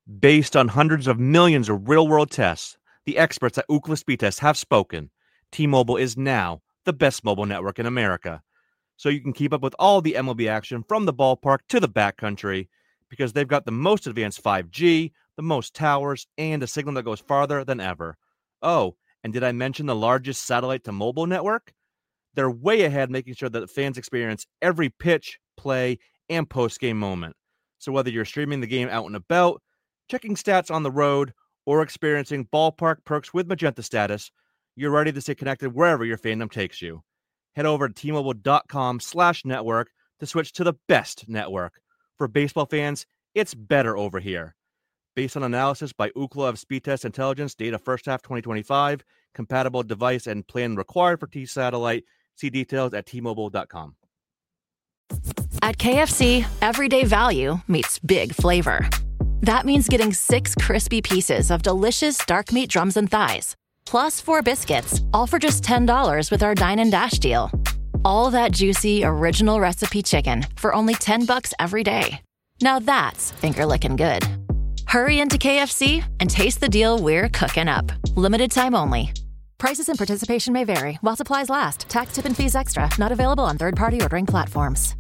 Based on hundreds of millions of real-world tests, the experts at Ookla Speed Test have spoken. T-Mobile is now the best mobile network in America. So you can keep up with all the MLB action from the ballpark to the backcountry because they've got the most advanced 5G, the most towers, and a signal that goes farther than ever. Oh, and did I mention the largest satellite-to-mobile network? They're way ahead, making sure that fans experience every pitch, play, and post-game moment. So whether you're streaming the game out and about, checking stats on the road, or experiencing ballpark perks with Magenta Status, you're ready to stay connected wherever your fandom takes you. Head over to T-Mobile.com/network to switch to the best network. For baseball fans, it's better over here. Based on analysis by Ookla of Speed Test Intelligence, data first half 2025, compatible device and plan required for T-Satellite. See details at T-Mobile.com. At KFC, everyday value meets big flavor. That means getting 6 crispy pieces of delicious dark meat drums and thighs, plus 4 biscuits, all for just $10 with our Dine and Dash deal. All that juicy, original recipe chicken for only $10 every day. Now that's finger-licking good. Hurry into KFC and taste the deal we're cooking up. Limited time only. Prices and participation may vary while supplies last. Tax, tip, and fees extra. Not available on third-party ordering platforms.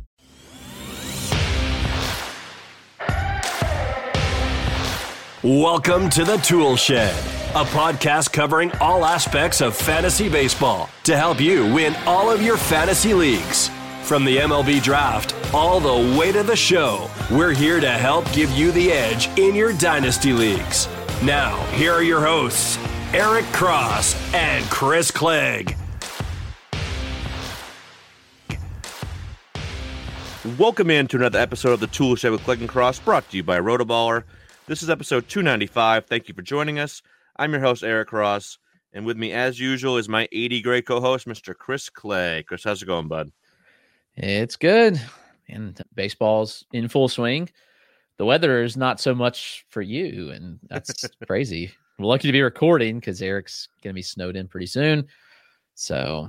Welcome to the Tool Shed, a podcast covering all aspects of fantasy baseball to help you win all of your fantasy leagues. From the MLB draft all the way to the show, we're here to help give you the edge in your dynasty leagues. Now, here are your hosts, Eric Cross and Chris Clegg. Welcome in to another episode of the Tool Shed with Clegg and Cross, brought to you by Rotoballer. This is episode 295. Thank you for joining us. I'm your host, Eric Cross, and with me, as usual, is my 80 great co-host, Mr. Chris Clegg. Chris, how's it going, bud? It's good. And baseball's in full swing. The weather is not so much for you, and that's crazy. We're lucky to be recording because Eric's going to be snowed in pretty soon. So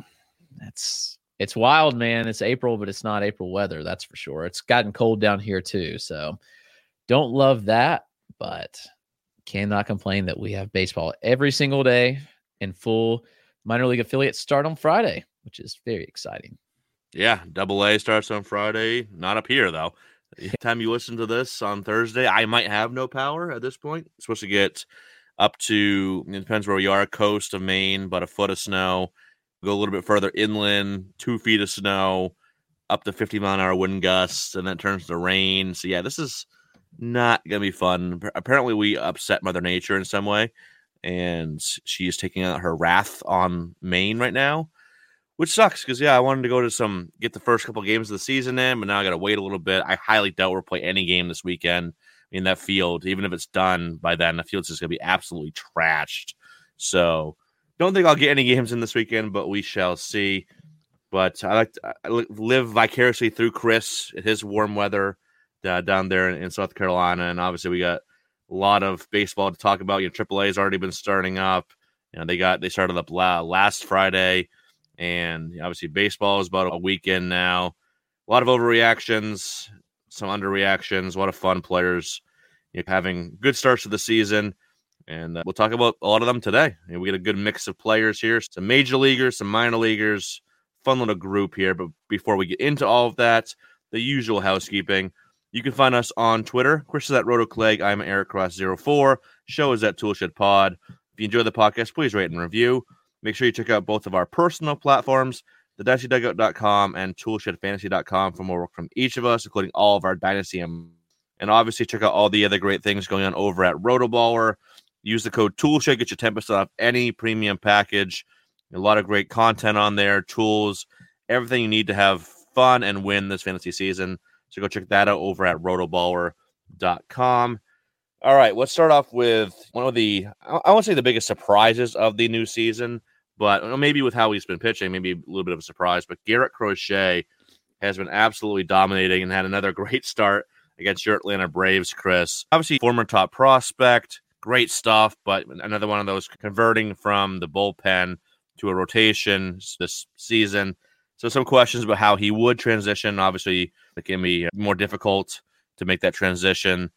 it's wild, man. It's April, but it's not April weather, that's for sure. It's gotten cold down here too, so don't love that. But cannot complain that we have baseball every single day, and full minor league affiliates start on Friday, which is very exciting. Yeah, AA starts on Friday. Not up here, though. The time you listen to this on Thursday, I might have no power at this point. It's supposed to get up to, it depends where we are, coast of Maine, but a foot of snow. Go a little bit further inland, 2 feet of snow, up to 50-mile-an-hour wind gusts, and then it turns to rain. So, yeah, this is not going to be fun. Apparently, we upset Mother Nature in some way, and she is taking out her wrath on Maine right now, which sucks because, yeah, I wanted to go to get the first couple games of the season in, but now I got to wait a little bit. I highly doubt we'll play any game this weekend in that field. Even if it's done by then, the field's just going to be absolutely trashed. So, don't think I'll get any games in this weekend, but we shall see. But I live vicariously through Chris at his warm weather down there in South Carolina, and obviously we got a lot of baseball to talk about. AAA has already been starting up. They started up last Friday, and obviously baseball is about a weekend now. A lot of overreactions, some underreactions, a lot of fun players having good starts to the season, and we'll talk about a lot of them today. We get a good mix of players here, some major leaguers, some minor leaguers, fun little group here. But before we get into all of that, the usual housekeeping. You can find us on Twitter. Chris is at RotoClegg. I'm Eric Cross04. Show is at Toolshed Pod. If you enjoy the podcast, please rate and review. Make sure you check out both of our personal platforms, thedynastydugout.com and toolshedfantasy.com, for more work from each of us, including all of our Dynasty. And obviously, check out all the other great things going on over at Rotoballer. Use the code TOOLSHED, get you 10% off any premium package. A lot of great content on there, tools, everything you need to have fun and win this fantasy season. So go check that out over at rotoballer.com. All right, let's start off with one of the, I won't say the biggest surprises of the new season, but maybe with how he's been pitching, maybe a little bit of a surprise. But Garrett Crochet has been absolutely dominating and had another great start against your Atlanta Braves, Chris. Obviously, former top prospect, great stuff, but another one of those converting from the bullpen to a rotation this season. So some questions about how he would transition. Obviously, it can be more difficult to make that transition.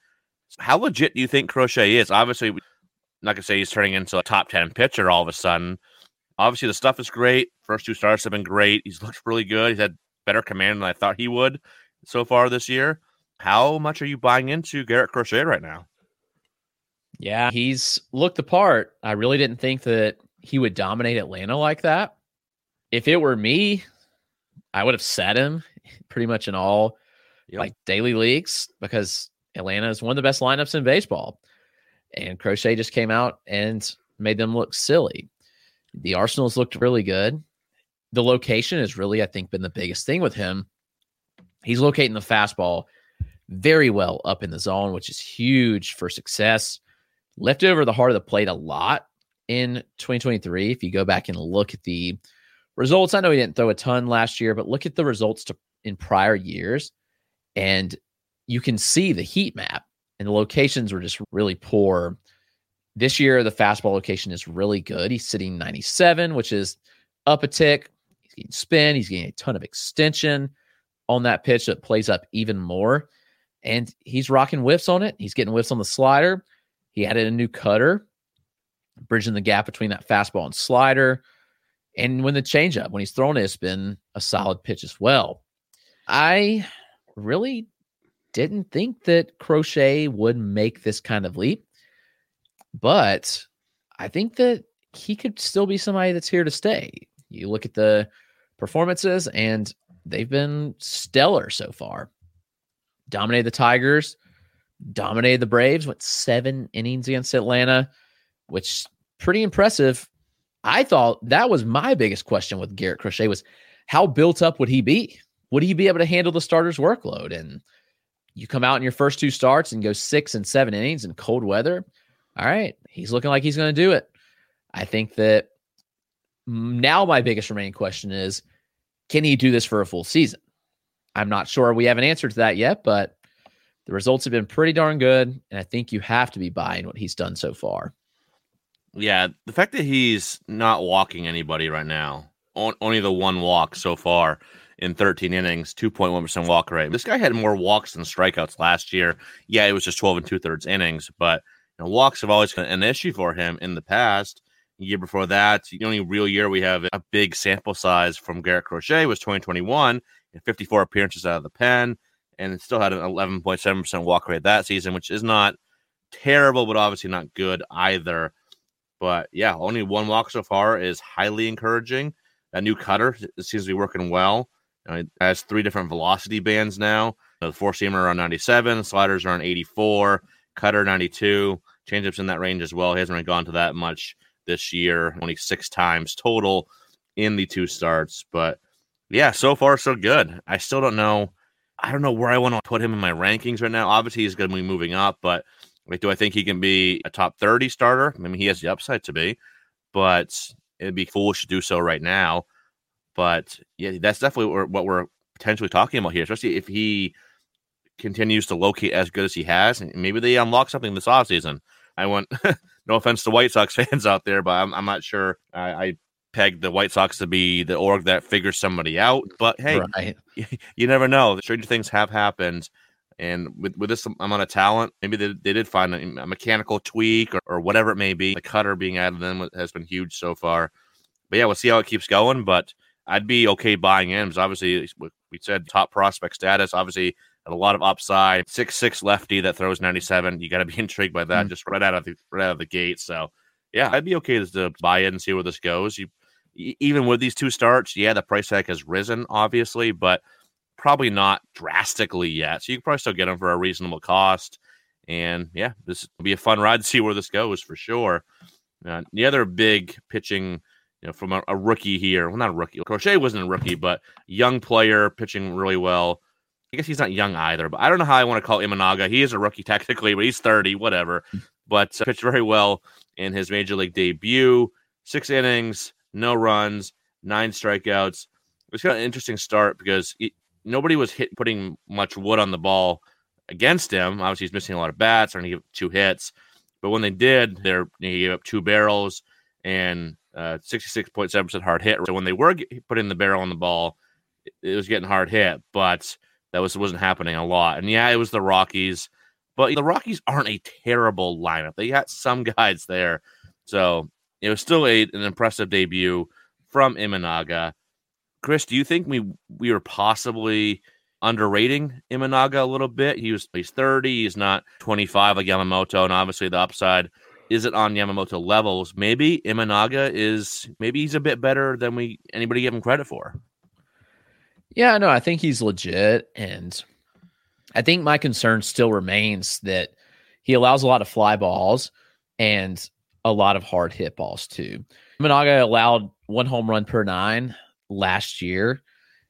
How legit do you think Crochet is? Obviously, I'm not going to say he's turning into a top 10 pitcher all of a sudden. Obviously, the stuff is great. First 2 starts have been great. He's looked really good. He's had better command than I thought he would so far this year. How much are you buying into Garrett Crochet right now? Yeah, he's looked the part. I really didn't think that he would dominate Atlanta like that. If it were me, I would have set him pretty much in all like daily leagues because Atlanta is one of the best lineups in baseball. And Crochet just came out and made them look silly. The Arsenals looked really good. The location has really, I think, been the biggest thing with him. He's locating the fastball very well up in the zone, which is huge for success. Left over the heart of the plate a lot in 2023. If you go back and look at the results, I know he didn't throw a ton last year, but look at the results in prior years, and you can see the heat map, and the locations were just really poor. This year, the fastball location is really good. He's sitting 97, which is up a tick. He's getting spin. He's getting a ton of extension on that pitch that plays up even more. And he's rocking whiffs on it. He's getting whiffs on the slider. He added a new cutter, bridging the gap between that fastball and slider. And when the changeup, when he's thrown it, it's been a solid pitch as well. I really didn't think that Crochet would make this kind of leap, but I think that he could still be somebody that's here to stay. You look at the performances, and they've been stellar so far. Dominated the Tigers, dominated the Braves, went 7 innings against Atlanta, which pretty impressive. I thought that was my biggest question with Garrett Crochet was how built up would he be? Would he be able to handle the starter's workload? And you come out in your first 2 starts and go 6 and 7 innings in cold weather. All right, he's looking like he's going to do it. I think that now my biggest remaining question is, can he do this for a full season? I'm not sure we have an answer to that yet, but the results have been pretty darn good, and I think you have to be buying what he's done so far. Yeah, the fact that he's not walking anybody right now, only the 1 walk so far in 13 innings, 2.1% walk rate. This guy had more walks than strikeouts last year. Yeah, it was just 12 2/3 innings, but walks have always been an issue for him in the past. The year before that, the only real year we have a big sample size from Garrett Crochet was 2021, and 54 appearances out of the pen, and it still had an 11.7% walk rate that season, which is not terrible, but obviously not good either. But yeah, only 1 walk so far is highly encouraging. That new cutter seems to be working well. It has 3 different velocity bands now. The 4-seamer around 97, sliders are on 84, cutter 92, changeups in that range as well. He hasn't really gone to that much this year, only 6 times total in the 2 starts. But yeah, so far so good. I still don't know. I don't know where I want to put him in my rankings right now. Obviously, he's going to be moving up, but do I think he can be a top 30 starter? I mean, he has the upside to be, but it'd be foolish to do so right now. But yeah, that's definitely what we're potentially talking about here, especially if he continues to locate as good as he has. And maybe they unlock something this offseason. I want, no offense to White Sox fans out there, but I'm not sure. I pegged the White Sox to be the org that figures somebody out. But hey, right. You never know. Stranger things have happened. And with this amount of talent, maybe they did find a mechanical tweak or whatever it may be. The cutter being added in has been huge so far. But yeah, we'll see how it keeps going. But I'd be okay buying in because obviously we said top prospect status. Obviously, a lot of upside. 6'6" lefty that throws 97. You got to be intrigued by that just right out of the gate. So yeah, I'd be okay to buy in and see where this goes. Even with these 2 starts, yeah, the price tag has risen obviously, but probably not drastically yet. So you can probably still get them for a reasonable cost. And yeah, this will be a fun ride to see where this goes for sure. The other big pitching, from a rookie here. Well, not a rookie. Crochet wasn't a rookie, but young player pitching really well. I guess he's not young either, but I don't know how I want to call Imanaga. He is a rookie technically, but he's 30, whatever. But pitched very well in his major league debut. 6 innings, no runs, 9 strikeouts. It was kind of an interesting start because nobody was putting much wood on the ball against him. Obviously, he's missing a lot of bats, only gave 2 hits. But when they did, he gave up 2 barrels and 66.7% hard hit. So when they were putting the barrel on the ball, it was getting hard hit, but that wasn't happening a lot. And yeah, it was the Rockies, But the Rockies aren't a terrible lineup. They got some guys there. So it was still an impressive debut from Imanaga. Chris, do you think we were possibly underrating Imanaga a little bit? He's 30. He's not 25 like Yamamoto, and obviously the upside isn't on Yamamoto levels. Maybe Imanaga he's a bit better than anybody give him credit for. Yeah, no, I think he's legit, and I think my concern still remains that he allows a lot of fly balls and a lot of hard hit balls too. Imanaga allowed 1 home run per 9 last year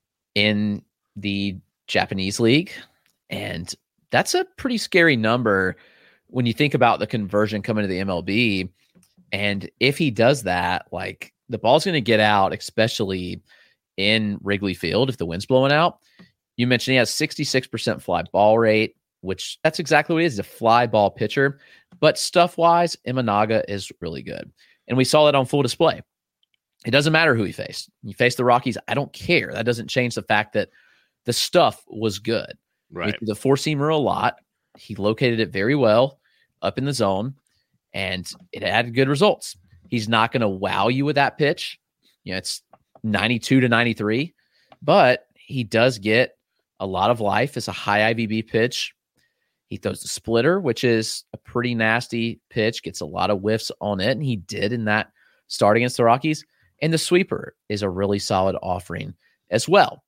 in the Japanese league, and that's a pretty scary number when you think about the conversion coming to the MLB. And if he does that, like, the ball's going to get out, especially in Wrigley Field if the wind's blowing out. You mentioned he has 66% fly ball rate, which that's exactly what he is, he's a fly ball pitcher. But stuff-wise, Imanaga is really good. And we saw that on full display. It doesn't matter who he faced. He faced the Rockies. I don't care. That doesn't change the fact that the stuff was good. Right. The four-seamer a lot. He located it very well up in the zone, and it had good results. He's not going to wow you with that pitch. It's 92 to 93, but he does get a lot of life. It's a high IVB pitch. He throws the splitter, which is a pretty nasty pitch, gets a lot of whiffs on it, and he did in that start against the Rockies. And the sweeper is a really solid offering as well.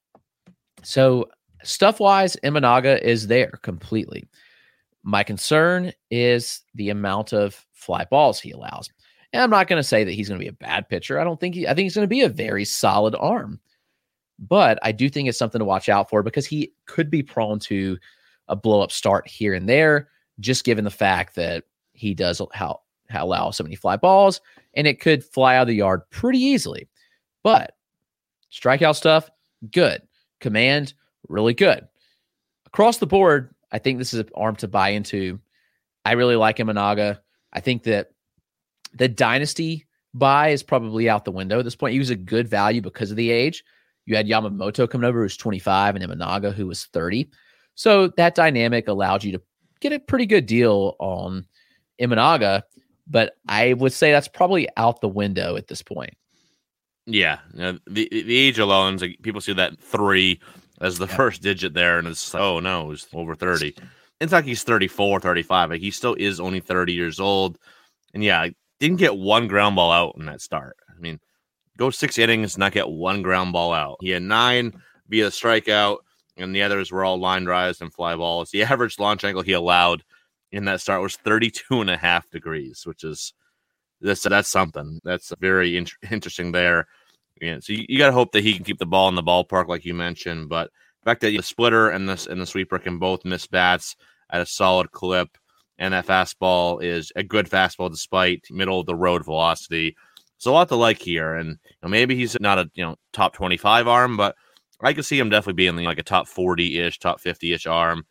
So stuff-wise, Imanaga is there completely. My concern is the amount of fly balls he allows. And I'm not going to say that he's going to be a bad pitcher. I think he's going to be a very solid arm. But I do think it's something to watch out for because he could be prone to a blow-up start here and there, just given the fact that he does allow so many fly balls, and it could fly out of the yard pretty easily. But strikeout stuff, good. Command, really good. Across the board, I think this is an arm to buy into. I really like Imanaga. I think that the dynasty buy is probably out the window at this point. He was a good value because of the age. You had Yamamoto coming over, who's 25, and Imanaga, who was 30. So that dynamic allowed you to get a pretty good deal on Imanaga, but I would say that's probably out the window at this point. Yeah, the age alone, like, people see that 3 as the first digit there, and it's like, oh no, it's over 30. It's like he's 34, 35. Like, he still is only 30 years old, and yeah, didn't get 1 ground ball out in that start. I mean, go 6 innings, not get 1 ground ball out. He had 9 via strikeout, and the others were all line drives and fly balls. The average launch angle he allowed in that start was 32.5 degrees, which is that's something. That's very interesting there. Yeah, so you got to hope that he can keep the ball in the ballpark, like you mentioned. But the fact that the splitter and the sweeper can both miss bats at a solid clip, and that fastball is a good fastball despite middle of the road velocity. It's a lot to like here, and maybe he's not a top 25 arm, but I could see him definitely being like a top 40-ish, top 50-ish arm,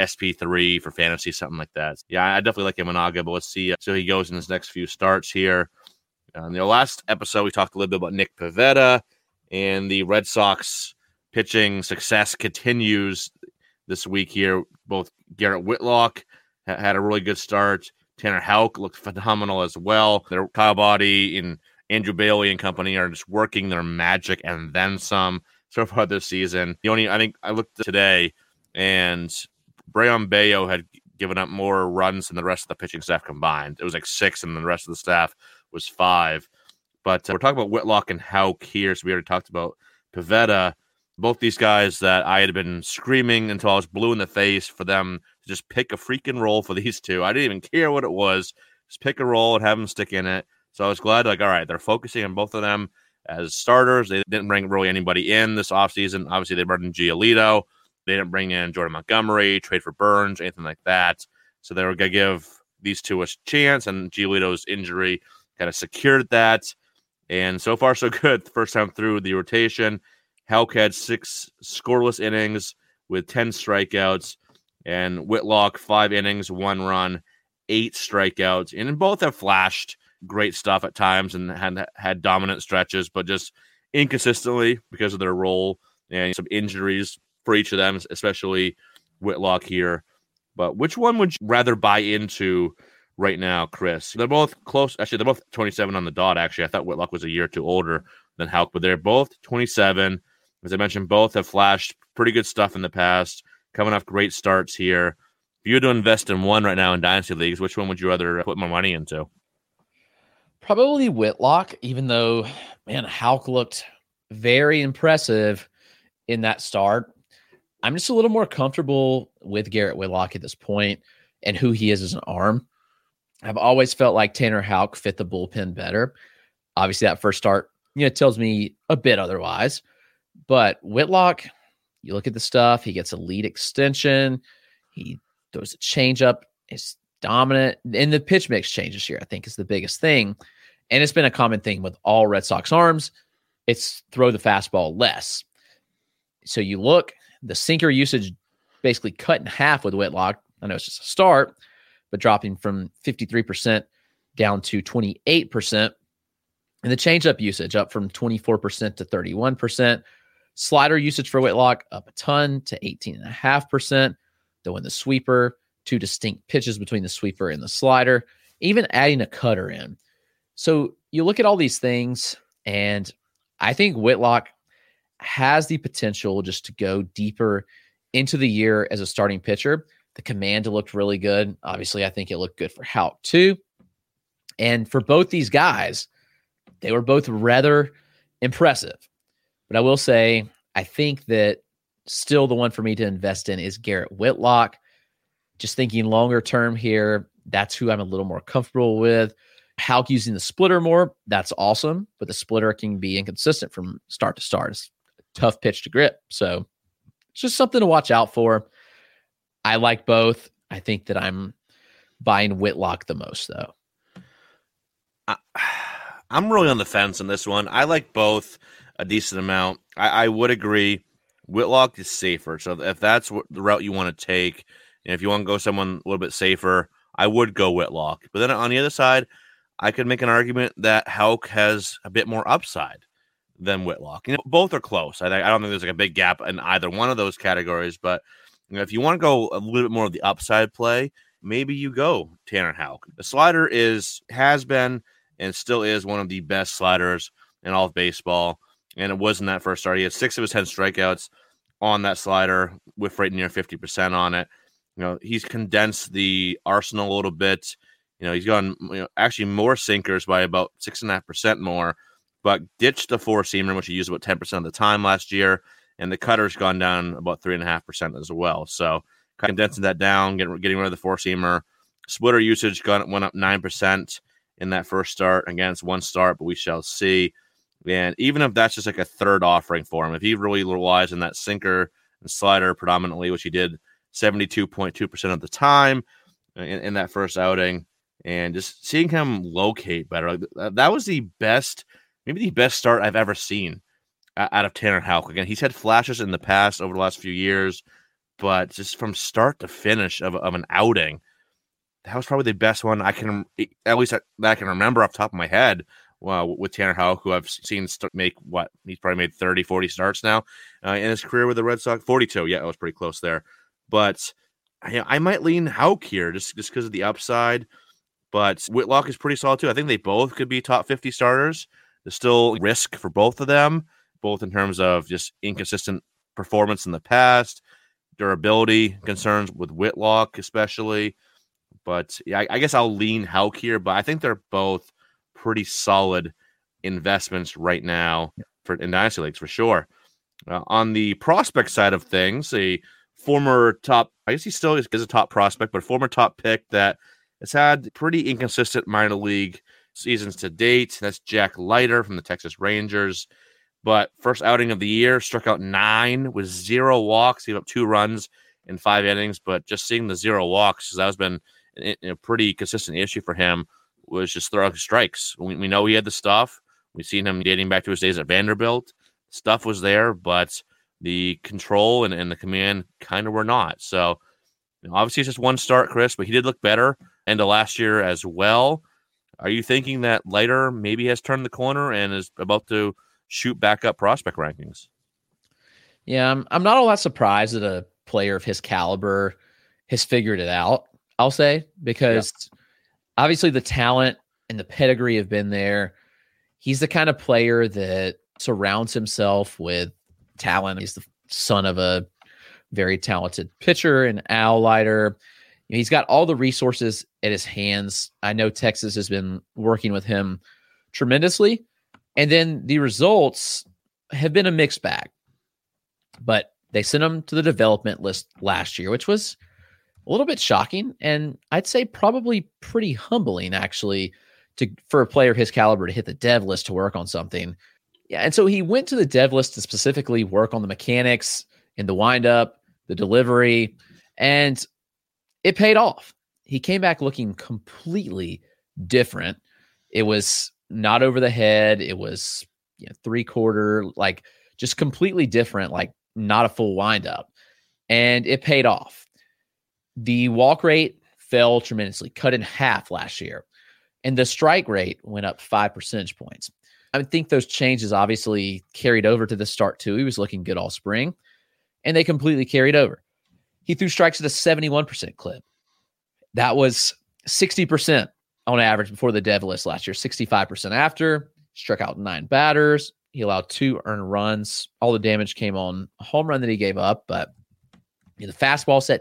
SP3 for fantasy, something like that. Yeah, I definitely like Imanaga, but let's see so he goes in his next few starts here. In the last episode, we talked a little bit about Nick Pivetta, and the Red Sox pitching success continues this week here. Both Garrett Whitlock had a really good start. Tanner Houck looked phenomenal as well. Their Kyle Boddy and Andrew Bailey and company are just working their magic and then some so far this season. I think I looked today, and Brayan Bello had given up more runs than the rest of the pitching staff combined. It was like 6, and the rest of the staff was 5. But we're talking about Whitlock and Houck here, so we already talked about Pivetta. Both these guys that I had been screaming until I was blue in the face for them to just pick a freaking role for these two. I didn't even care what it was. Just pick a role and have them stick in it. So I was glad, all right, they're focusing on both of them as starters. They didn't bring really anybody in this offseason. Obviously, they brought in Giolito. They didn't bring in Jordan Montgomery, trade for Burns, anything like that. So they were going to give these two a chance, and Giolito's injury kind of secured that. And so far, so good. The first time through the rotation, Houck had 6 scoreless innings with 10 strikeouts, and Whitlock 5 innings, 1 run, 8 strikeouts. And both have flashed great stuff at times and had dominant stretches, but just inconsistently because of their role and some injuries for each of them, especially Whitlock here. But which one would you rather buy into right now, Chris? They're both close. Actually, they're both 27 on the dot, actually. I thought Whitlock was a year or two older than Houck, but they're both 27. As I mentioned, both have flashed pretty good stuff in the past, coming off great starts here. If you were to invest in one right now in Dynasty Leagues, which one would you rather put more money into? Probably Whitlock, even though, man, Houck looked very impressive in that start. I'm just a little more comfortable with Garrett Whitlock at this point and who he is as an arm. I've always felt like Tanner Houck fit the bullpen better. Obviously, that first start, tells me a bit otherwise. But Whitlock, you look at the stuff, he gets a lead extension. He throws a changeup, is dominant. And the pitch mix changes here, I think, is the biggest thing. And it's been a common thing with all Red Sox arms. It's throw the fastball less. So you look, the sinker usage basically cut in half with Whitlock. I know it's just a start, but dropping from 53% down to 28%. And the changeup usage up from 24% to 31%. Slider usage for Whitlock up a ton to 18.5%. Though in the sweeper, 2 distinct pitches between the sweeper and the slider, even adding a cutter in. So you look at all these things, and I think Whitlock has the potential just to go deeper into the year as a starting pitcher. The command looked really good. Obviously, I think it looked good for Houck too. And for both these guys, they were both rather impressive. But I will say, I think that still the one for me to invest in is Garrett Whitlock. Just thinking longer term here, that's who I'm a little more comfortable with. Houck using the splitter more, that's awesome. But the splitter can be inconsistent from start to start. It's a tough pitch to grip. So it's just something to watch out for. I like both. I think that I'm buying Whitlock the most, though. I'm really on the fence on this one. I like both a decent amount. I would agree. Whitlock is safer. So if that's the route you want to take, and if you want to go someone a little bit safer, I would go Whitlock. But then on the other side, I could make an argument that Houck has a bit more upside than Whitlock. Both are close. I don't think there's like a big gap in either one of those categories. But if you want to go a little bit more of the upside play, maybe you go Tanner Houck. The slider has been and still is one of the best sliders in all of baseball. And it was in that first start. He had 6 of his 10 strikeouts on that slider with right near 50% on it. He's condensed the arsenal a little bit. He's gone actually more sinkers by about 6.5% more, but ditched the four-seamer, which he used about 10% of the time last year, and the cutter's gone down about 3.5% as well. So condensing that down, getting rid of the four-seamer. Splitter usage went up 9% in that first start. Again, it's one start, but we shall see. And even if that's just like a third offering for him, if he really relies on that sinker and slider predominantly, which he did 72.2% of the time in that first outing, and just seeing him locate better, that was maybe the best start I've ever seen out of Tanner Houck. Again, he's had flashes in the past over the last few years, but just from start to finish of an outing, that was probably the best one I can remember off the top of my head. With Tanner Houck, who I've seen he's probably made 30, 40 starts now in his career with the Red Sox. 42, yeah, it was pretty close there. But I might lean Houck here just because of the upside. But Whitlock is pretty solid too. I think they both could be top 50 starters. There's still risk for both of them, both in terms of just inconsistent performance in the past, durability concerns with Whitlock especially. But yeah, I guess I'll lean Houck here, but I think they're both pretty solid investments right now in Dynasty Leagues for sure. On the prospect side of things, a former top, I guess he still is a top prospect, but former top pick that has had pretty inconsistent minor league seasons to date. That's Jack Leiter from the Texas Rangers. But first outing of the year, struck out 9 with 0 walks, gave up 2 runs in 5 innings. But just seeing the 0 walks, that has been a pretty consistent issue for him, was just throwing strikes. We know he had the stuff. We've seen him dating back to his days at Vanderbilt. Stuff was there, but the control and the command kind of were not. So obviously it's just one start, Chris, but he did look better end of last year as well. Are you thinking that Leiter maybe has turned the corner and is about to shoot back up prospect rankings? Yeah, I'm not all that surprised that a player of his caliber has figured it out, I'll say, because obviously the talent and the pedigree have been there. He's the kind of player that surrounds himself with talent. He's the son of a very talented pitcher and Al Leiter. He's got all the resources at his hands. I know Texas has been working with him tremendously. And then the results have been a mixed bag. But they sent him to the development list last year, which was a little bit shocking. And I'd say probably pretty humbling, actually, for a player of his caliber to hit the dev list to work on something. Yeah, and so he went to the dev list to specifically work on the mechanics and the windup, the delivery, and it paid off. He came back looking completely different. It was not over the head. It was 3/4, like just completely different, like not a full windup. And it paid off. The walk rate fell tremendously, cut in half last year. And the strike rate went up 5 percentage points. I think those changes obviously carried over to the start too. He was looking good all spring, and they completely carried over. He threw strikes at a 71% clip. That was 60% on average before the dev list last year, 65% after. Struck out 9 batters. He allowed 2 earned runs. All the damage came on a home run that he gave up, but the fastball set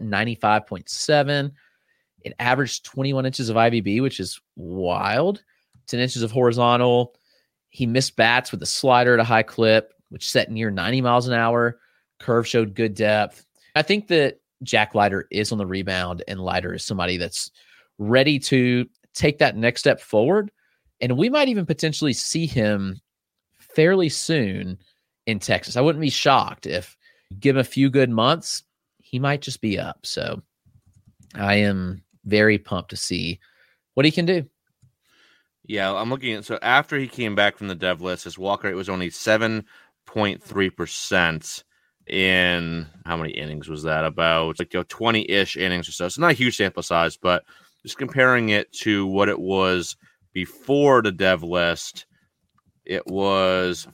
95.7. It averaged 21 inches of IVB, which is wild. 10 inches of horizontal. He missed bats with a slider at a high clip, which set near 90 miles an hour. Curve showed good depth. I think that Jack Leiter is on the rebound, and Leiter is somebody that's ready to take that next step forward. And we might even potentially see him fairly soon in Texas. I wouldn't be shocked if give him a few good months, he might just be up. So I am very pumped to see what he can do. Yeah, I'm looking at, so after he came back from the dev list, his walk rate was only 7.3% in how many innings was that? About 20-ish innings or so. It's not a huge sample size, but just comparing it to what it was before the dev list, it was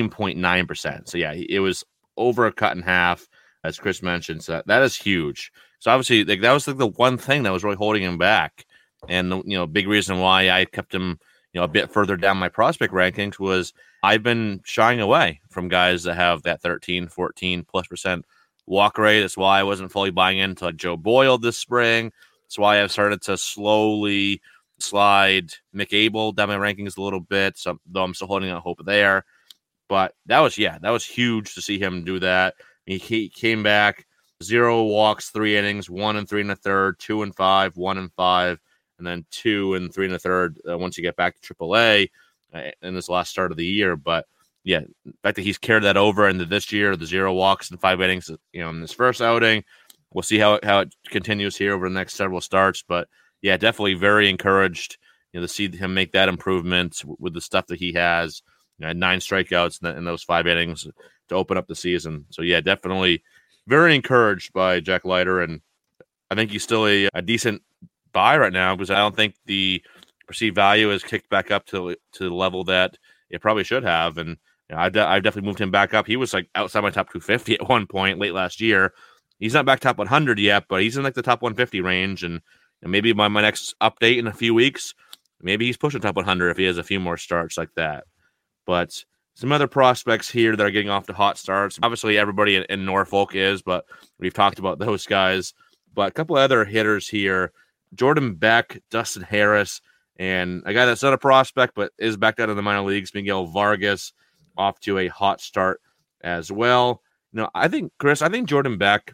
14.9%. So yeah, it was over a cut in half, as Chris mentioned. So that is huge. So obviously, that was the one thing that was really holding him back. And the big reason why I kept him a bit further down my prospect rankings was I've been shying away from guys that have that 13, 14+% walk rate. That's why I wasn't fully buying into Joe Boyle this spring. That's why I've started to slowly slide Mick Abel down my rankings a little bit, though I'm still holding out hope there. But that was huge to see him do that. He came back, 0 walks, 3 innings, 1 3 1/3, 2 5, 1 5. And then 2 3 1/3 once you get back to AAA in this last start of the year. But yeah, the fact that he's carried that over into this year, the 0 walks and 5 innings, in this first outing, we'll see how it continues here over the next several starts. But yeah, definitely very encouraged, to see him make that improvement with the stuff that he has. 9 strikeouts in those 5 innings to open up the season. So yeah, definitely very encouraged by Jack Leiter, and I think he's still a decent buy right now because I don't think the perceived value has kicked back up to the level that it probably should have. And I've definitely moved him back up. He was outside my top 250 at one point late last year. He's not back top 100 yet, but he's in the top 150 range. And maybe by my next update in a few weeks, maybe he's pushing top 100 if he has a few more starts like that. But some other prospects here that are getting off to hot starts. Obviously, everybody in Norfolk is, but we've talked about those guys. But a couple of other hitters here. Jordan Beck, Dustin Harris, and a guy that's not a prospect but is back down in the minor leagues, Miguel Vargas, off to a hot start as well. I think Jordan Beck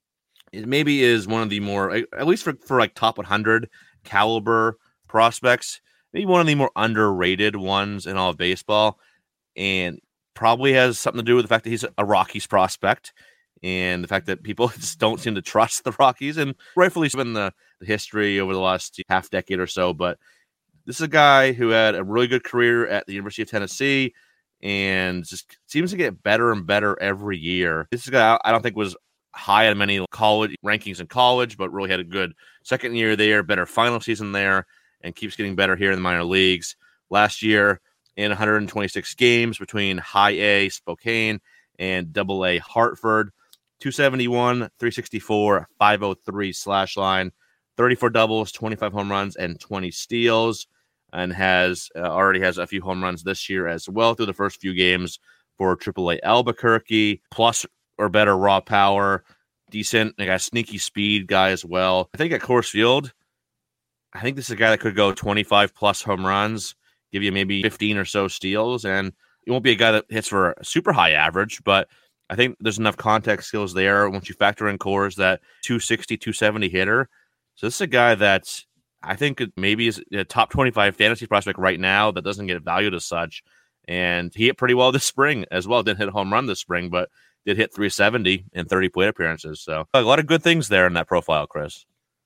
maybe is one of the more, at least for top 100 caliber prospects, maybe one of the more underrated ones in all of baseball, and probably has something to do with the fact that he's a Rockies prospect. And the fact that people just don't seem to trust the Rockies, and rightfully so in the history over the last half decade or so. But this is a guy who had a really good career at the University of Tennessee and just seems to get better and better every year. This is a guy I don't think was high on many college rankings in college, but really had a good second year there, better final season there, and keeps getting better here in the minor leagues. Last year, in 126 games between High A Spokane and Double A Hartford, 271, 364, 503 slash line, 34 doubles, 25 home runs, and 20 steals, and already has a few home runs this year as well through the first few games for AAA Albuquerque. Plus or better raw power, decent, like a sneaky speed guy as well. I think at Coors Field, I think this is a guy that could go 25 plus home runs, give you maybe 15 or so steals, and it won't be a guy that hits for a super high average, but I think there's enough contact skills there once you factor in Coors, that 260, 270 hitter. So this is a guy that I think maybe is a top 25 fantasy prospect right now that doesn't get valued as such. And he hit pretty well this spring as well. Didn't hit a home run this spring, but did hit 370 in 30 plate appearances. So a lot of good things there in that profile, Chris.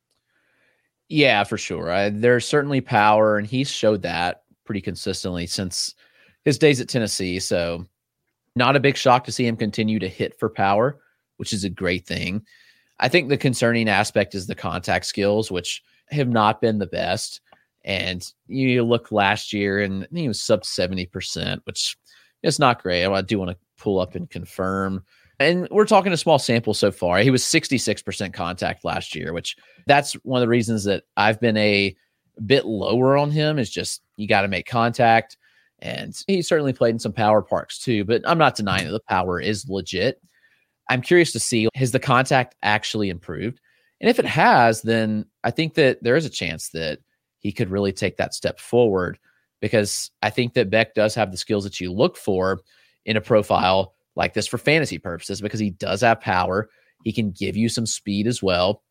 Yeah, for sure. There's certainly power, and he's showed that pretty consistently since his days at Tennessee. So not a big shock to see him continue to hit for power, which is a great thing. I think the concerning aspect is the contact skills, which have not been the best. And you look last year and he was sub 70%, which is not great. I do want to pull up and confirm. And we're talking a small sample so far. He was 66% contact last year, which that's one of the reasons that I've been a bit lower on him, is just you got to make contact. And he certainly played in some power parks too, but I'm not denying that the power is legit. I'm curious to see, has the contact actually improved? And if it has, then I think that there is a chance that he could really take that step forward, because I think that Beck does have the skills that you look for in a profile like this for fantasy purposes, because he does have power. He can give you some speed as well,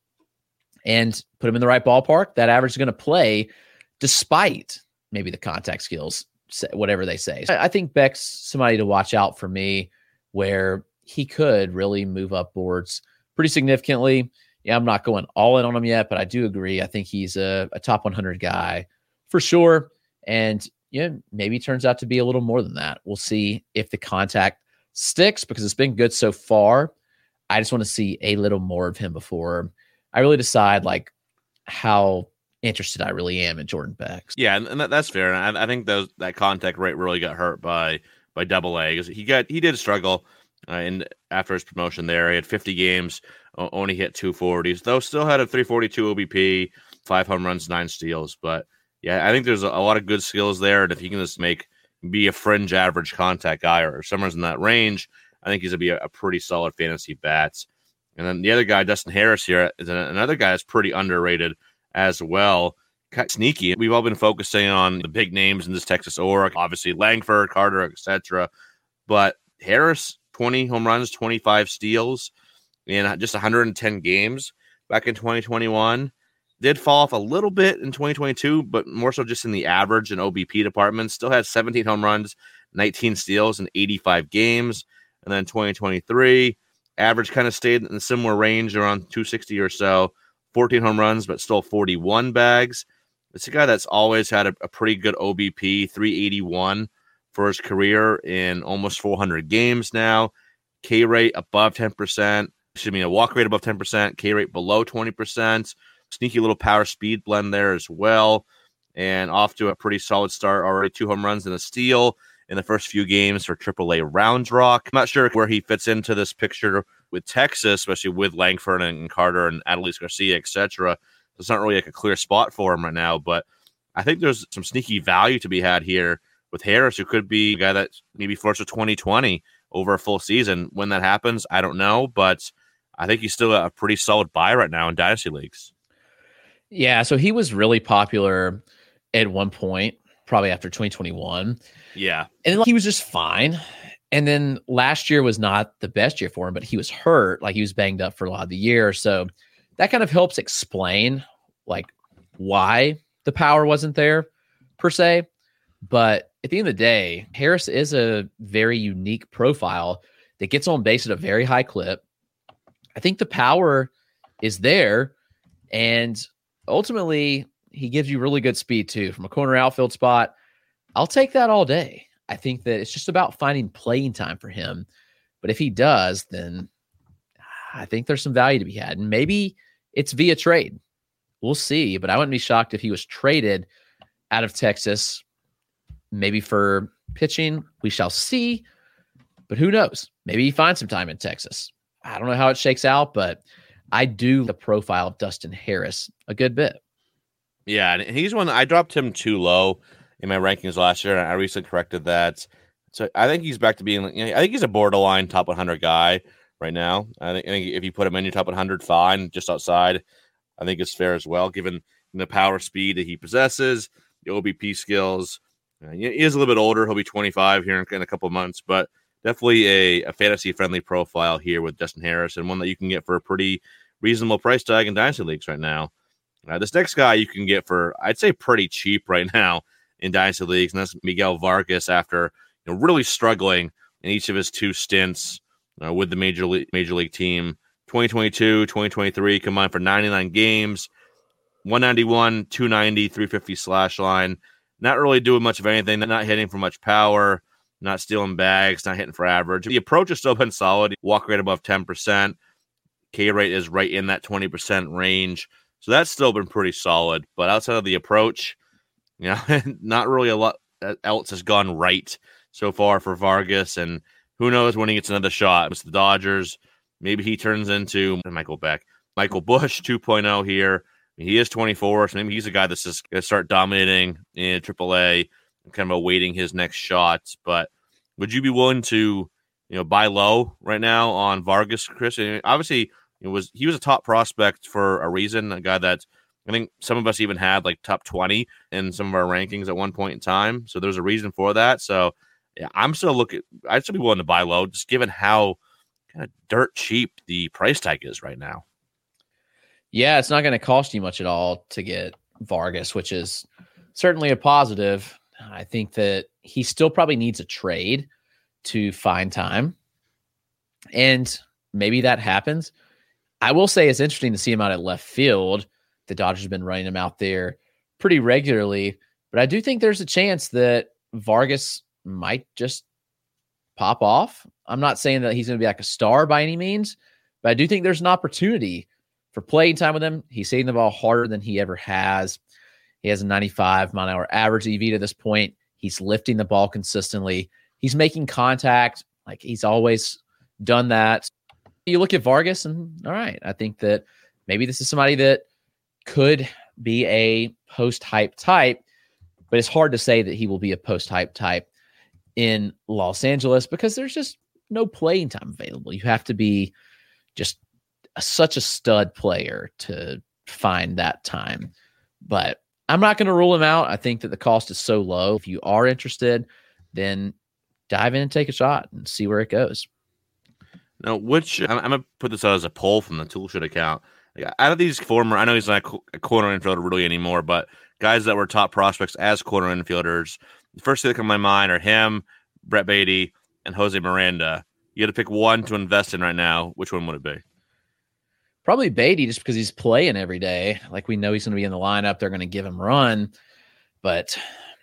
and put him in the right ballpark. That average is going to play despite maybe the contact skills, whatever they say. I think Beck's somebody to watch out for me, where he could really move up boards pretty significantly. Yeah, I'm not going all in on him yet, but I do agree. I think he's a top 100 guy for sure. And maybe turns out to be a little more than that. We'll see if the contact sticks, because it's been good so far. I just want to see a little more of him before I really decide like how interested I really am in Jordan Beck. Yeah, and that's fair. And I think that contact rate really got hurt by Double-A, because he did struggle after his promotion there. He had 50 games, only hit 240s, though still had a 342 OBP, 5 home runs, 9 steals. But yeah, I think there's a lot of good skills there, and if he can just be a fringe average contact guy or somewhere in that range, I think he's going to be a pretty solid fantasy bat. And then the other guy, Dustin Harris, here is another guy that's pretty underrated as well. Kind of sneaky. We've all been focusing on the big names in this Texas org, obviously Langford, Carter, etc. But Harris, 20 home runs, 25 steals in just 110 games back in 2021. Did fall off a little bit in 2022, but more so just in the average and OBP department. Still had 17 home runs, 19 steals in 85 games. And then 2023, average kind of stayed in a similar range, around 260 or so. 14 home runs, but still 41 bags. It's a guy that's always had a pretty good OBP, 381 for his career in almost 400 games now. K rate above 10%. A walk rate above 10%. K rate below 20%. Sneaky little power speed blend there as well. And off to a pretty solid start already. 2 home runs and a steal in the first few games for AAA Round Rock. I'm not sure where he fits into this picture with Texas, especially with Langford and Carter and Adolis Garcia, etc. It's not really like a clear spot for him right now, but I think there's some sneaky value to be had here with Harris, who could be a guy that maybe flirts with 2020 over a full season. When that happens, I don't know, but I think he's still a pretty solid buy right now in Dynasty Leagues. Yeah, so he was really popular at one point, probably after 2021. Yeah. And he was just fine. And then last year was not the best year for him, but he was hurt. Like, he was banged up for a lot of the year. So that kind of helps explain like why the power wasn't there per se. But at the end of the day, Harris is a very unique profile that gets on base at a very high clip. I think the power is there, and ultimately he gives you really good speed too from a corner outfield spot. I'll take that all day. I think that it's just about finding playing time for him. But if he does, then I think there's some value to be had. And maybe it's via trade. We'll see. But I wouldn't be shocked if he was traded out of Texas, maybe for pitching. We shall see. But who knows? Maybe he finds some time in Texas. I don't know how it shakes out, but I do the profile of Dustin Harris a good bit. Yeah, and he's one I dropped him too low in my rankings last year, and I recently corrected that. So I think he's back to being, I think he's a borderline top 100 guy right now. I think if you put him in your top 100, fine, just outside, I think it's fair as well, given the power speed that he possesses, the OBP skills. He is a little bit older. He'll be 25 here in a couple of months, but definitely a fantasy-friendly profile here with Dustin Harris, and one that you can get for a pretty reasonable price tag in Dynasty Leagues right now. This next guy you can get for, I'd say, pretty cheap right now in Dynasty Leagues, and that's Miguel Vargas after really struggling in each of his 2 stints with the major league team. 2022, 2023 combined for 99 games, 191, 290, 350 slash line. Not really doing much of anything, not hitting for much power, not stealing bags, not hitting for average. The approach has still been solid. Walk rate above 10%. K rate is right in that 20% range. So that's still been pretty solid. But outside of the approach, not really a lot else has gone right so far for Vargas. And who knows when he gets another shot. It's the Dodgers. Maybe he turns into Michael Busch 2.0 here. He is 24, so maybe he's a guy that's just going to start dominating in AAA, kind of awaiting his next shot. But would you be willing to, buy low right now on Vargas, Chris? And obviously, he was a top prospect for a reason, a guy that I think some of us even had like top 20 in some of our rankings at one point in time. So there's a reason for that. So yeah, I'd still be willing to buy low, just given how kind of dirt cheap the price tag is right now. Yeah, it's not going to cost you much at all to get Vargas, which is certainly a positive. I think that he still probably needs a trade to find time, and maybe that happens. I will say it's interesting to see him out at left field. The Dodgers have been running him out there pretty regularly, but I do think there's a chance that Vargas might just pop off. I'm not saying that he's going to be like a star by any means, but I do think there's an opportunity for playing time with him. He's hitting the ball harder than he ever has. He has a 95-mile-an-hour average EV to this point. He's lifting the ball consistently. He's making contact like he's always done that. You look at Vargas, and all right, I think that maybe this is somebody that could be a post-hype type, but it's hard to say that he will be a post-hype type in Los Angeles because there's just no playing time available. You have to be just such a stud player to find that time. But I'm not going to rule him out. I think that the cost is so low. If you are interested, then dive in and take a shot and see where it goes. Now, I'm going to put this out as a poll from the Toolshed account. Out of these former, I know he's not a corner infielder really anymore, but guys that were top prospects as corner infielders, the first thing that come to my mind are him, Brett Baty, and Jose Miranda. You had to pick one to invest in right now. Which one would it be? Probably Baty, just because he's playing every day. Like, we know he's going to be in the lineup. They're going to give him run. But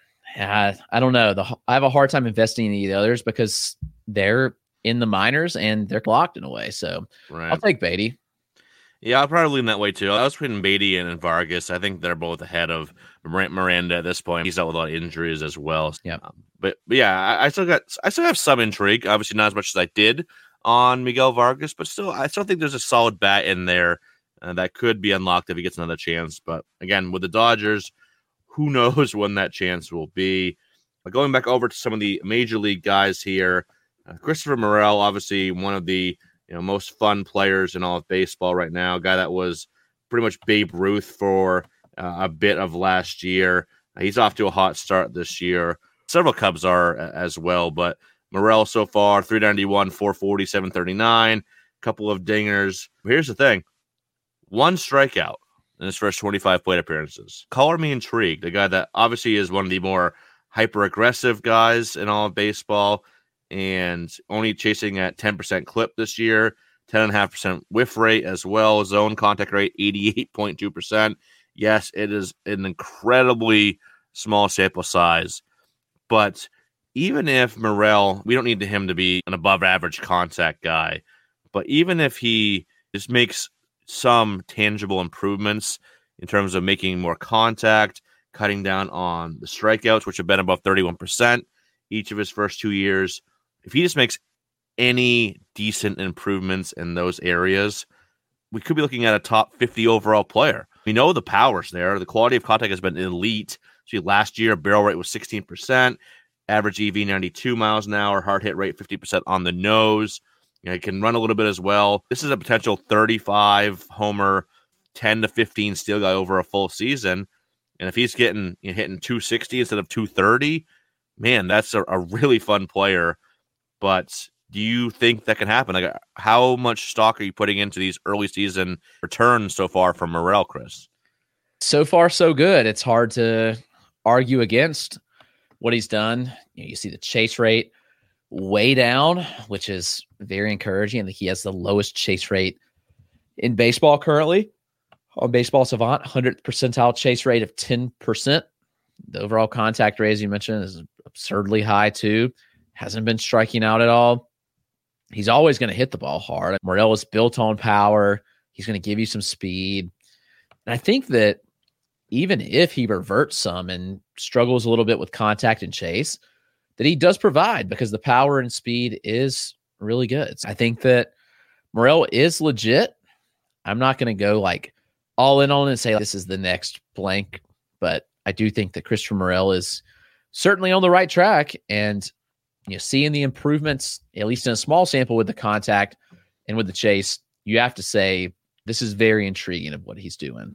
I don't know. I have a hard time investing in the others because they're in the minors and they're locked in a way. So right. I'll take Baty. Yeah, I'll probably lean that way too. I was putting Baty and Vargas. I think they're both ahead of Miranda at this point. He's dealt with a lot of injuries as well. Yeah. But yeah, I still have some intrigue. Obviously not as much as I did on Miguel Vargas, but I still think there's a solid bat in there that could be unlocked if he gets another chance. But again, with the Dodgers, who knows when that chance will be. But going back over to some of the major league guys here, Christopher Morel, obviously one of the most fun players in all of baseball right now. A guy that was pretty much Babe Ruth for a bit of last year. He's off to a hot start this year. Several Cubs are as well, but Morel so far, 391, 440, 739, couple of dingers. Here's the thing. One strikeout in his first 25 plate appearances. Color me intrigued. A guy that obviously is one of the more hyper-aggressive guys in all of baseball and only chasing at 10% clip this year, 10.5% whiff rate as well, zone contact rate 88.2%. Yes, it is an incredibly small sample size, but even if Morel, we don't need him to be an above-average contact guy, but even if he just makes some tangible improvements in terms of making more contact, cutting down on the strikeouts, which have been above 31% each of his first 2 years, if he just makes any decent improvements in those areas, we could be looking at a top 50 overall player. We know the power's there. The quality of contact has been elite. So last year, barrel rate was 16%, average EV 92 miles an hour, hard hit rate 50% on the nose. He can run a little bit as well. This is a potential 35 homer, 10 to 15 steal guy over a full season. And if he's getting hitting 260 instead of 230, man, that's a really fun player. But do you think that can happen? Like, how much stock are you putting into these early season returns so far from Morel, Chris? So far, so good. It's hard to argue against what he's done. You see the chase rate way down, which is very encouraging. I think he has the lowest chase rate in baseball currently. On Baseball Savant, 100th percentile chase rate of 10%. The overall contact rate, as you mentioned, is absurdly high too. Hasn't been striking out at all. He's always going to hit the ball hard. Morel is built on power. He's going to give you some speed. And I think that even if he reverts some and struggles a little bit with contact and chase, that he does provide because the power and speed is really good. I think that Morel is legit. I'm not going to go like all in on it and say this is the next blank, but I do think that Christopher Morel is certainly on the right track. And seeing the improvements, at least in a small sample with the contact and with the chase, you have to say this is very intriguing of what he's doing.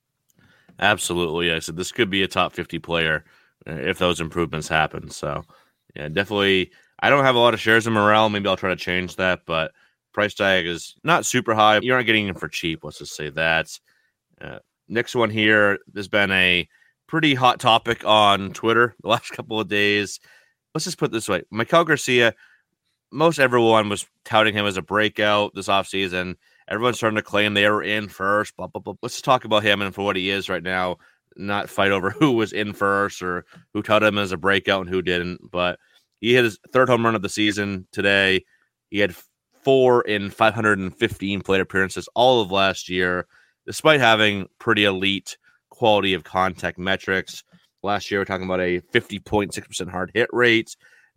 Absolutely. I said this could be a top 50 player if those improvements happen. So, yeah, definitely. I don't have a lot of shares in Morel. Maybe I'll try to change that, but price tag is not super high. You're not getting him for cheap. Let's just say that. Next one here, there's been a pretty hot topic on Twitter the last couple of days. Let's just put it this way. Maikel Garcia, most everyone was touting him as a breakout this offseason. Everyone's starting to claim they were in first. Blah, blah, blah. Let's just talk about him and for what he is right now, not fight over who was in first or who touted him as a breakout and who didn't. But he hit his third home run of the season today. He had 4 in 515 plate appearances all of last year, despite having pretty elite quality of contact metrics. Last year, we're talking about a 50.6% hard hit rate,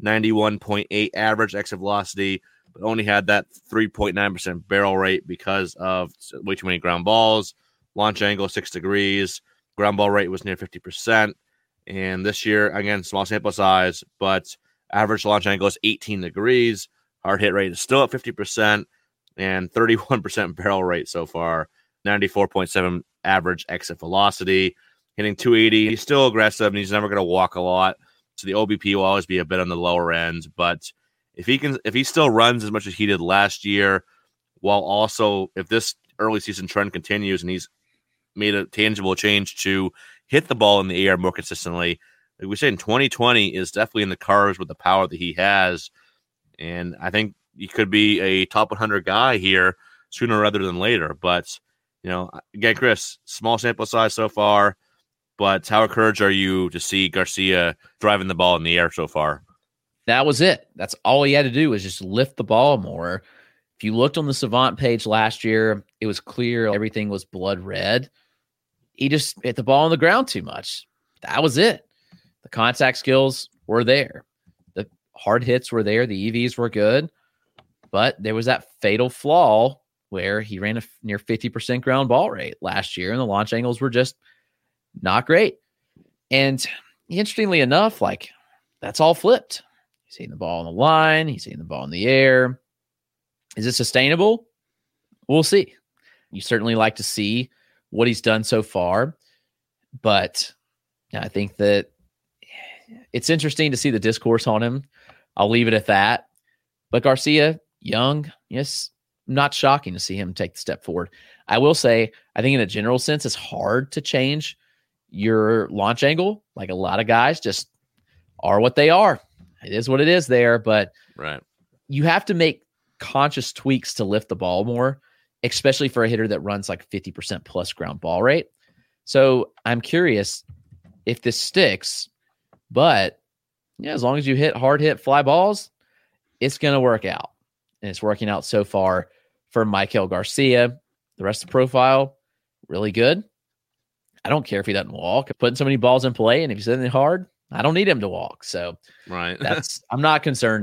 91.8 average exit velocity, but only had that 3.9% barrel rate because of way too many ground balls. Launch angle 6 degrees. Ground ball rate was near 50%. And this year, again, small sample size, but average launch angle is 18 degrees. Hard hit rate is still at 50% and 31% barrel rate so far. 94.7 average exit velocity. Hitting 280. He's still aggressive and he's never going to walk a lot. So the OBP will always be a bit on the lower end. But if he still runs as much as he did last year, while also if this early season trend continues and he's made a tangible change to hit the ball in the air more consistently, like we say, in 2020 is definitely in the cards with the power that he has. And I think he could be a top 100 guy here sooner rather than later. But, again, Chris, small sample size so far. But how encouraged are you to see Garcia driving the ball in the air so far? That was it. That's all he had to do was just lift the ball more. If you looked on the Savant page last year, it was clear everything was blood red. He just hit the ball on the ground too much. That was it. The contact skills were there. The hard hits were there. The EVs were good. But there was that fatal flaw where he ran a near 50% ground ball rate last year, and the launch angles were just not great. And interestingly enough, that's all flipped. He's hitting the ball on the line. He's hitting the ball in the air. Is it sustainable? We'll see. You certainly like to see what he's done so far. But I think that it's interesting to see the discourse on him. I'll leave it at that. But Garcia, young, yes, not shocking to see him take the step forward. I will say, I think in a general sense, it's hard to change your launch angle. Like a lot of guys just are what they are. It is what it is there, but right. You have to make conscious tweaks to lift the ball more, especially for a hitter that runs like 50% plus ground ball rate. So I'm curious if this sticks, but as long as you hit hard hit fly balls, it's going to work out. And it's working out so far for Maikel Garcia. The rest of the profile, really good. I don't care if he doesn't walk. Putting so many balls in play, and if he's hitting it hard, I don't need him to walk. So right. I'm not concerned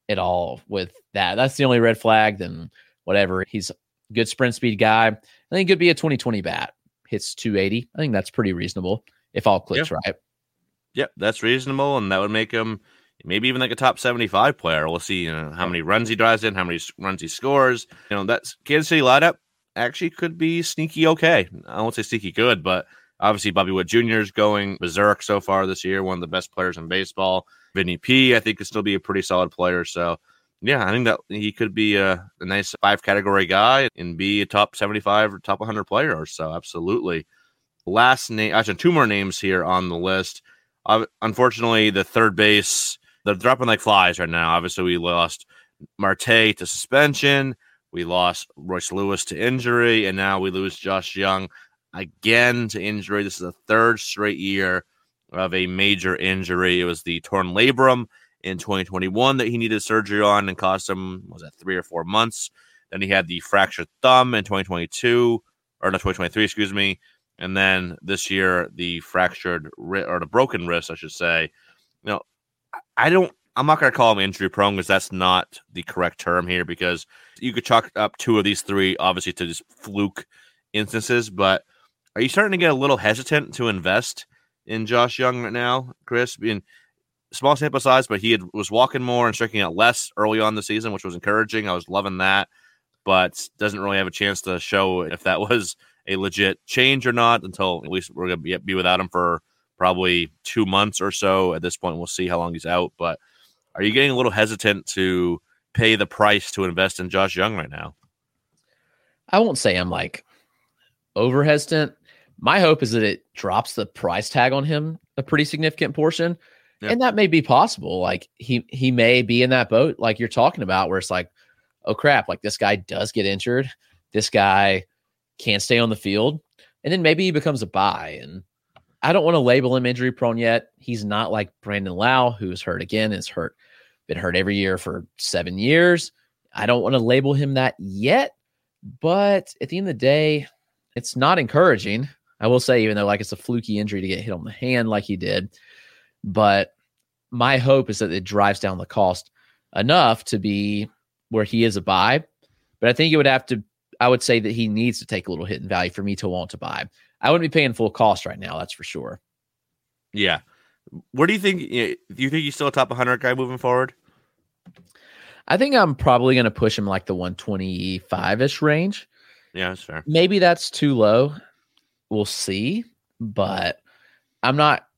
at all with that. That's the only red flag. Then whatever. He's a good sprint speed guy. I think it could be a 2020 bat. Hits 280. I think that's pretty reasonable if all clicks right. Yep, that's reasonable, and that would make him maybe even like a top 75 player. We'll see how many runs he drives in, how many runs he scores. That's Kansas City lineup actually could be sneaky okay. I won't say sneaky good, but obviously Bobby Witt Jr. is going berserk so far this year, one of the best players in baseball. Vinny P, I think, could still be a pretty solid player. So, yeah, I think that he could be a nice 5-category guy and be a top 75 or top 100 player or so. Absolutely. Last name, actually, 2 more names here on the list. Unfortunately, the third base, they're dropping like flies right now. Obviously, we lost Marte to suspension. We lost Royce Lewis to injury, and now we lose Josh Young again to injury. This is the 3rd straight year of a major injury. It was the torn labrum in 2021 that he needed surgery on and cost him, 3 or 4 months. Then he had the fractured thumb in 2023, excuse me. And then this year, the fractured or the broken wrist, I should say. I'm not going to call him injury prone because that's not the correct term here, because you could chalk up 2 of these 3, obviously, to just fluke instances. But are you starting to get a little hesitant to invest in Josh Young right now, Chris? Small sample size, but he was walking more and striking out less early on the season, which was encouraging. I was loving that, but doesn't really have a chance to show if that was a legit change or not until at least we're going to be without him for probably 2 months or so. At this point, we'll see how long he's out. But are you getting a little hesitant to pay the price to invest in Josh Young right now? I won't say I'm over hesitant. My hope is that it drops the price tag on him a pretty significant portion. Yeah. And that may be possible. He may be in that boat like you're talking about, where it's oh crap, this guy does get injured. This guy can't stay on the field. And then maybe he becomes a buy. And I don't want to label him injury prone yet. He's not like Brandon Lau, who's hurt again, been hurt every year for 7 years. I don't want to label him that yet. But at the end of the day, it's not encouraging. I will say, even though it's a fluky injury to get hit on the hand like he did. But my hope is that it drives down the cost enough to be where he is a buy. But I think I would say that he needs to take a little hit in value for me to want to buy. I wouldn't be paying full cost right now. That's for sure. Yeah. Where do you think, do you think he's still a top 100 guy moving forward? I think I'm probably going to push him the 125-ish range. Yeah, that's fair. Maybe that's too low. We'll see. But I'm not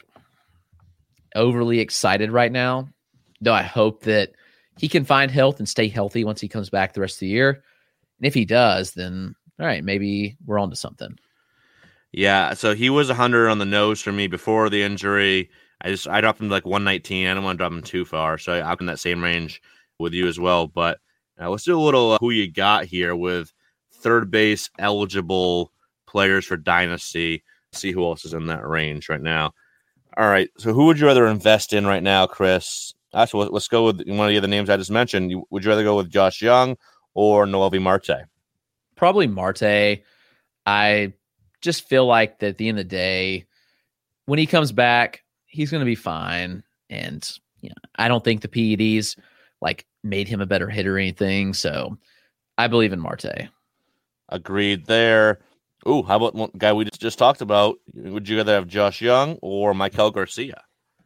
overly excited right now, though I hope that he can find health and stay healthy once he comes back the rest of the year. And if he does, then all right, maybe we're on to something. Yeah, so he was 100 on the nose for me before the injury. I dropped him to 119. I don't want to drop him too far, so I'm in that same range with you as well. But let's do a little who you got here with third base eligible players for Dynasty. See who else is in that range right now. All right, so who would you rather invest in right now, Chris? Actually, let's go with one of the other names I just mentioned. Would you rather go with Josh Young or Noelvi Marte? Probably Marte. I just feel like that at the end of the day, when he comes back, he's going to be fine. And I don't think the PEDs made him a better hitter or anything. So I believe in Marte. Agreed there. Ooh, how about one guy we just talked about? Would you rather have Josh Young or Maikel Garcia?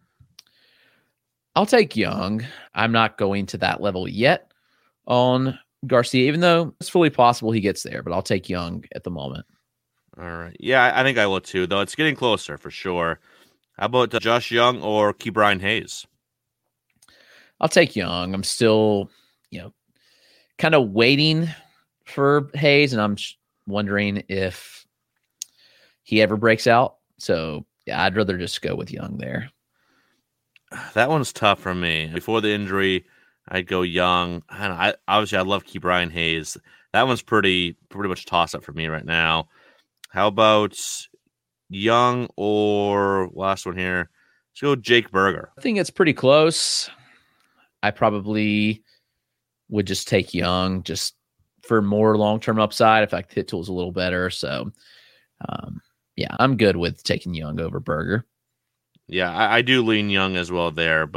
I'll take Young. I'm not going to that level yet on Garcia, even though it's fully possible he gets there, but I'll take Young at the moment. All right. Yeah, I think I will too, though. It's getting closer for sure. How about Josh Young or Ke'Bryan Hayes? I'll take Young. I'm still, kind of waiting for Hayes, and I'm wondering if he ever breaks out. So, yeah, I'd rather just go with Young there. That one's tough for me. Before the injury, I'd go Young. I love Ke'Bryan Hayes. That one's pretty much toss up for me right now. How about Young or last one here? Let's go Jake Burger. I think it's pretty close. I probably would just take Young just for more long-term upside. In fact, hit tool's a little better. So, yeah, I'm good with taking Young over Burger. Yeah, I do lean Young as well there, but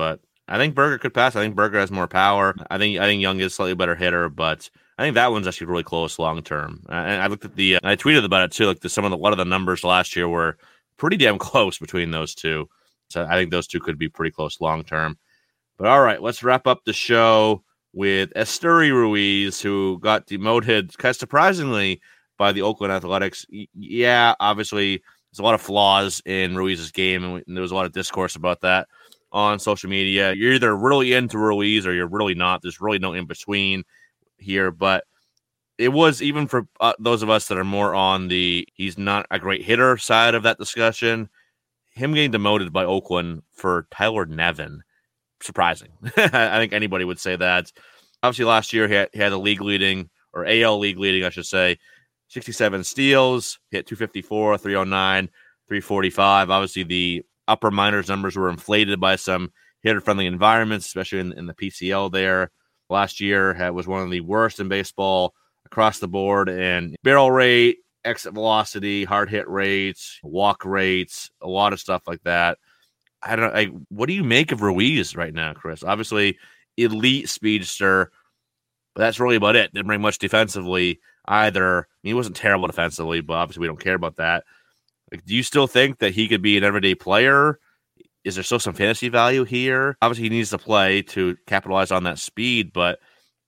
I think Berger could pass. I think Berger has more power. I think Young is a slightly better hitter, but I think that one's actually really close long term. And I looked at I tweeted about it too. Like a lot of the numbers last year were pretty damn close between those two. So I think those two could be pretty close long term. But all right, let's wrap up the show with Esteury Ruiz, who got demoted kind of surprisingly by the Oakland Athletics. Yeah, obviously there's a lot of flaws in Ruiz's game, and there was a lot of discourse about that on social media. You're either really into Ruiz or you're really not. There's really no in between here, but it was, even for those of us that are more on the he's not a great hitter side of that discussion, him getting demoted by Oakland for Tyler Nevin, surprising. I think anybody would say that. Obviously, last year he had a league leading, or AL league leading, I should say, 67 steals, hit 254, 309, 345. Obviously, the upper minors numbers were inflated by some hitter-friendly environments, especially in the PCL there. Last year was one of the worst in baseball across the board, and barrel rate, exit velocity, hard hit rates, walk rates, a lot of stuff like that. What do you make of Ruiz right now, Chris? Obviously, elite speedster, but that's really about it. Didn't bring much defensively either. I mean, he wasn't terrible defensively, but obviously we don't care about that. Like, do you still think that he could be an everyday player? Is there still some fantasy value here? Obviously, he needs to play to capitalize on that speed, but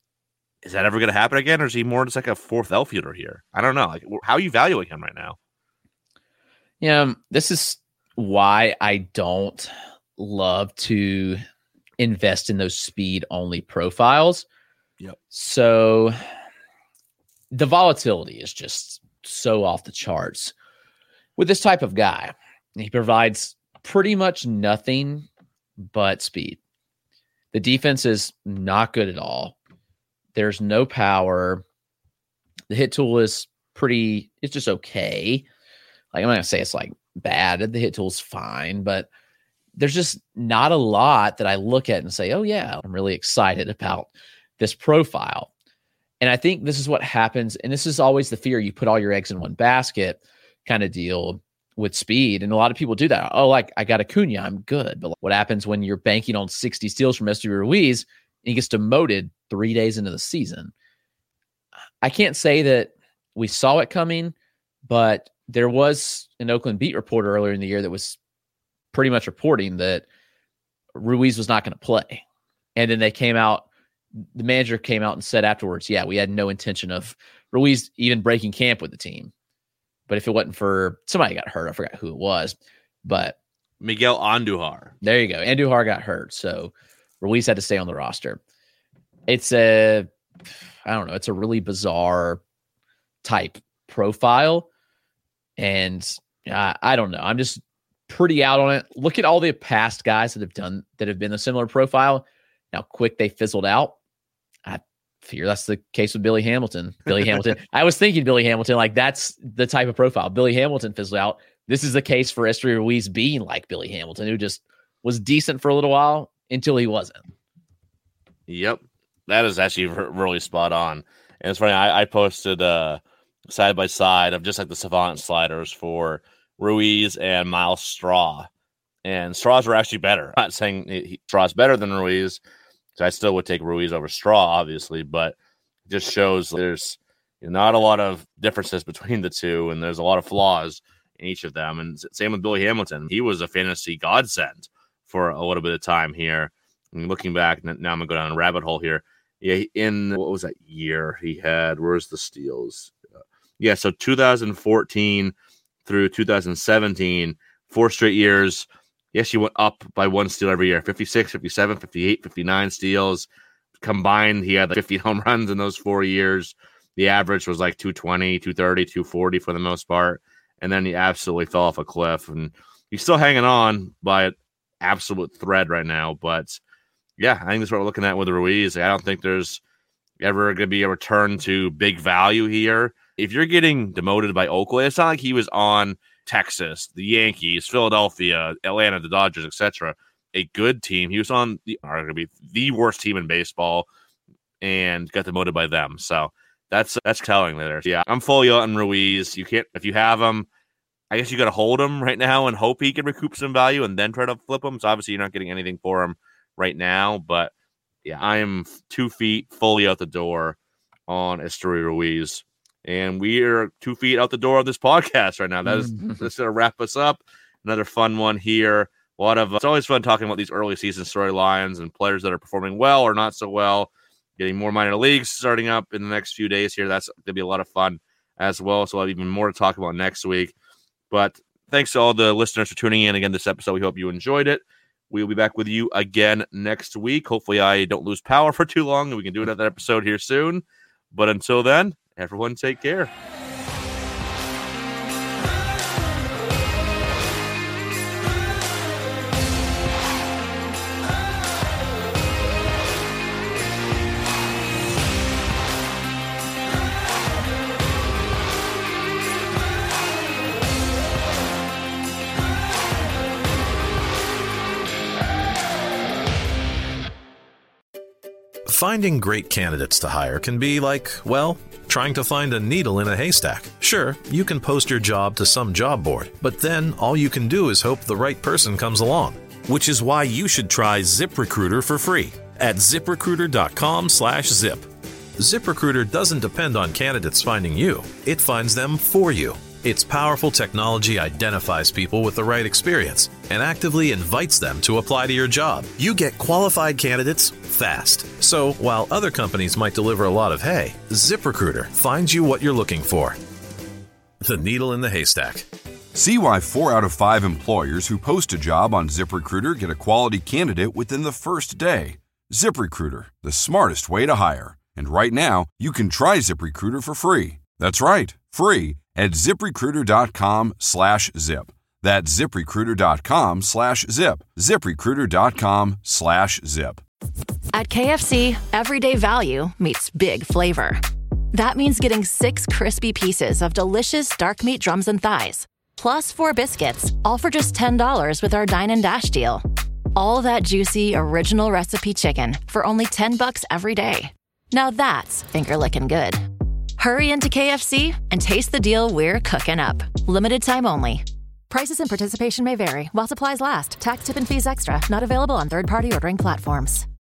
is that ever going to happen again, or is he more just like a fourth outfielder here? I don't know. Like, how are you valuing him right now? Yeah, this is why I don't love to invest in those speed-only profiles. Yep. So the volatility is just so off the charts with this type of guy. He provides pretty much nothing but speed. The defense is not good at all. There's no power. The hit tool is it's just okay. Like, I'm not going to say it's like bad. The hit tool's fine, but there's just not a lot that I look at and say, oh yeah, I'm really excited about this profile. And I think this is what happens. And this is always the fear. You put all your eggs in one basket kind of deal with speed. And a lot of people do that. Oh, like, I got Acuna, I'm good. But what happens when you're banking on 60 steals from Esteury Ruiz and he gets demoted 3 days into the season? I can't say that we saw it coming, but there was an Oakland beat reporter earlier in the year that was pretty much reporting that Ruiz was not going to play. And then the manager came out and said afterwards, yeah, we had no intention of Ruiz even breaking camp with the team. But if it wasn't for somebody got hurt, I forgot who it was, but Miguel Andujar. There you go. Andujar got hurt. So Ruiz had to stay on the roster. It's I don't know. It's a really bizarre type profile. And I don't know. I'm just pretty out on it. Look at all the past guys that have been a similar profile. How quick they fizzled out. I fear that's the case with Billy Hamilton. I was thinking Billy Hamilton, like, that's the type of profile. Billy Hamilton fizzled out. This is the case for Esteury Ruiz being like Billy Hamilton, who just was decent for a little while until he wasn't. Yep. That is actually really spot on. And it's funny, I posted side by side of just like the Savant sliders for Ruiz and Miles Straw. And Straws were actually better. I'm not saying Straw's better than Ruiz, so I still would take Ruiz over Straw, obviously, but it just shows there's not a lot of differences between the two, and there's a lot of flaws in each of them. And same with Billy Hamilton. He was a fantasy godsend for a little bit of time here. And looking back, now I'm going to go down a rabbit hole here. Yeah, in what was that year he had? Where's the steals? Yeah, so 2014 through 2017, 4 straight years. Yes, he went up by 1 steal every year. 56, 57, 58, 59 steals. Combined, he had like 50 home runs in those 4 years. The average was like 220, 230, 240 for the most part. And then he absolutely fell off a cliff. And he's still hanging on by an absolute thread right now. But yeah, I think that's what we're looking at with Ruiz. I don't think there's ever going to be a return to big value here. If you're getting demoted by Oakland, it's not like he was on Texas, the Yankees, Philadelphia, Atlanta, the Dodgers, etc. A good team. He was on arguably the worst team in baseball and got demoted by them. So that's telling there. Yeah, I'm fully on Ruiz. You can't, if you have him, I guess you got to hold him right now and hope he can recoup some value and then try to flip him. So obviously you're not getting anything for him right now. But yeah, I am 2 feet fully out the door on Esteury Ruiz. And we are 2 feet out the door of this podcast right now. That's going to wrap us up. Another fun one here. It's always fun talking about these early season storylines and players that are performing well or not so well. Getting more minor leagues starting up in the next few days here. That's going to be a lot of fun as well. So I'll have even more to talk about next week. But thanks to all the listeners for tuning in again this episode. We hope you enjoyed it. We'll be back with you again next week. Hopefully I don't lose power for too long and we can do another episode here soon. But until then, everyone take care. Finding great candidates to hire can be like, well, trying to find a needle in a haystack. Sure, you can post your job to some job board, but then all you can do is hope the right person comes along. Which is why you should try ZipRecruiter for free at ZipRecruiter.com/zip. ZipRecruiter doesn't depend on candidates finding you. It finds them for you. Its powerful technology identifies people with the right experience and actively invites them to apply to your job. You get qualified candidates fast. So while other companies might deliver a lot of hay, ZipRecruiter finds you what you're looking for. The needle in the haystack. See why 4 out of 5 employers who post a job on ZipRecruiter get a quality candidate within the first day. ZipRecruiter, the smartest way to hire. And right now, you can try ZipRecruiter for free. That's right, free at ZipRecruiter.com/zip. That's ZipRecruiter.com/zip. ZipRecruiter.com/zip. At KFC, everyday value meets big flavor. That means getting 6 crispy pieces of delicious dark meat drums and thighs, plus 4 biscuits, all for just $10 with our Dine and Dash deal. All that juicy, original recipe chicken for only $10 every day. Now that's finger-licking good. Hurry into KFC and taste the deal we're cooking up. Limited time only. Prices and participation may vary while supplies last. Tax, tip, and fees extra. Not available on third-party ordering platforms.